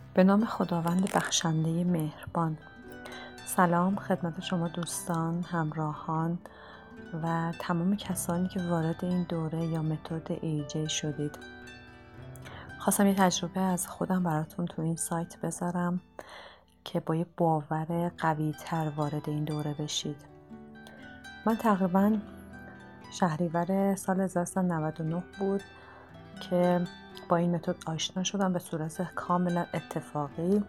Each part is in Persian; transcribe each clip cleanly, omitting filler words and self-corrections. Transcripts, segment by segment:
به نام خداوند بخشنده مهربان. سلام خدمت شما دوستان، همراهان و تمام کسانی که وارد این دوره یا متد ایجی شدید. خواستم یه تجربه از خودم براتون تو این سایت بذارم که با یه باور قوی تر وارد این دوره بشید. من تقریبا شهریور سال 1399 بود که با این متد آشنا شدم به صورت کاملا اتفاقی.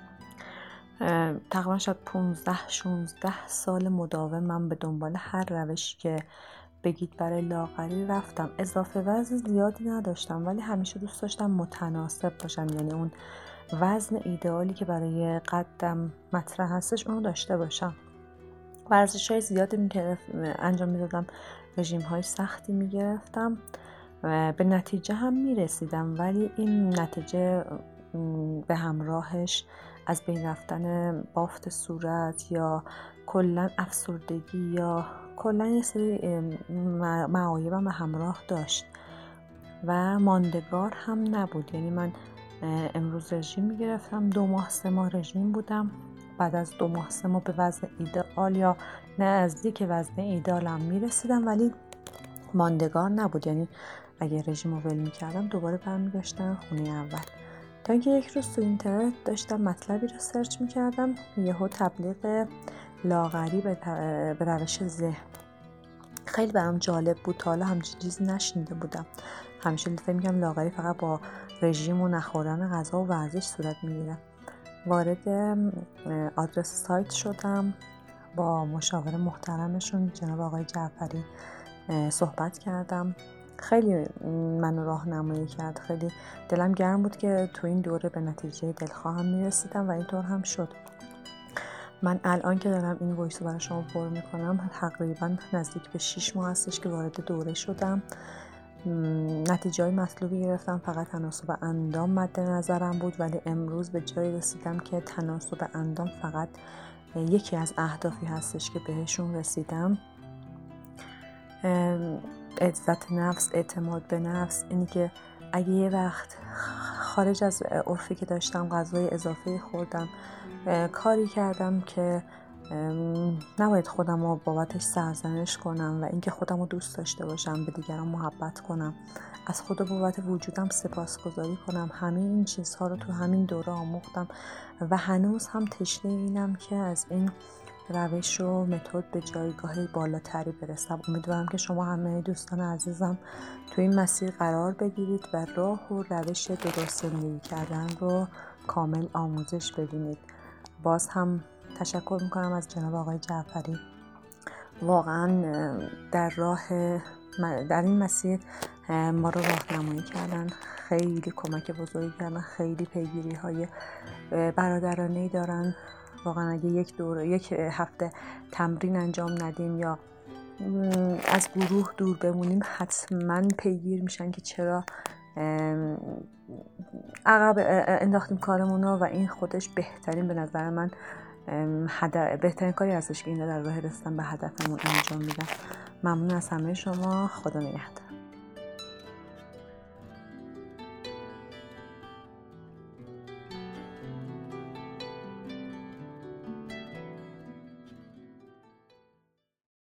تقریبا شاید 15-16 سال مداوم من به دنبال هر روشی که بگید برای لاغری رفتم. اضافه وزن زیادی نداشتم ولی همیشه دوست داشتم متناسب باشم، یعنی اون وزن ایدئالی که برای قدم مطرح هستش اونو داشته باشم. ورزش‌های زیادی انجام میدادم، رژیم‌های سختی میگرفتم، به نتیجه هم میرسیدم، ولی این نتیجه به همراهش از بین رفتن بافت صورت یا کلا افسردگی یا کلا یه سری معایبم به همراه داشت و ماندگار هم نبود. یعنی من امروز رژیم میگرفتم، 2 ماه 3 ماه رژیم بودم، بعد از 2 ماه 3 ماه به وزن ایدئال یا نزدیک وزن ایدئالم میرسیدم ولی ماندگار نبود. یعنی اگه رژیم رو ول میکردم دوباره برمیگشتم خونه اول. تا اینکه یک روز تو اینترنت داشتم مطلبی رو سرچ میکردم، یهو تبلیغ لاغری به روش ذهن. خیلی برام جالب بود، تا حالا همچین چیزی نشنیده بودم. همیشه فکر می‌کردم لاغری فقط با رژیم و نخوردن غذا و ورزش صورت میگیره. وارد آدرس سایت شدم، با مشاور محترمشون جناب آقای جعفری صحبت کردم. خیلی منو راهنمایی کرد، خیلی دلم گرم بود که تو این دوره به نتیجه دلخواهم میرسیدم و اینطور هم شد. من الان که دارم این وایس رو برای شما پر میکنم تقریبا نزدیک به 6 ماه هستش که وارد دوره شدم. نتیجه های مطلوبی گرفتم، فقط تناسب اندام مد نظرم بود، ولی امروز به جایی رسیدم که تناسب اندام فقط یکی از اهدافی هستش که بهشون رسیدم. عزت نفس، اعتماد به نفس، اینی که اگه یه وقت خارج از عرفی که داشتم غذای اضافه خوردم، کاری کردم که نباید خودم رو بابتش سرزنش کنم و اینکه خودم رو دوست داشته باشم، به دیگران محبت کنم، از خدا بابت وجودم سپاسگزاری کنم، همه این چیزها رو تو همین دوره آموختم و هنوز هم تشنه اینم که از این روش و متد به جایگاه بالاتری برسم. امیدوارم که شما همه دوستان عزیزم تو این مسیر قرار بگیرید و راه و روش درست زندگی کردن رو کامل آموزش ببینید. باز هم تشکر میکنم از جناب آقای جعفری، واقعا در این مسیر ما رو راهنمایی کردن، خیلی کمک بزرگی کردن، خیلی پیگیری های برادرانه‌ای دارن. واقعا اگه یک هفته تمرین انجام ندیم یا از گروه دور بمونیم حتما پیگیر میشن که چرا عقب انداختیم کارمونو و این خودش بهترین، به نظر من بهترین کاری هستش که این در راه رسیدن به هدفمون انجام میدن. ممنون از همه شما، خدا نگهدار.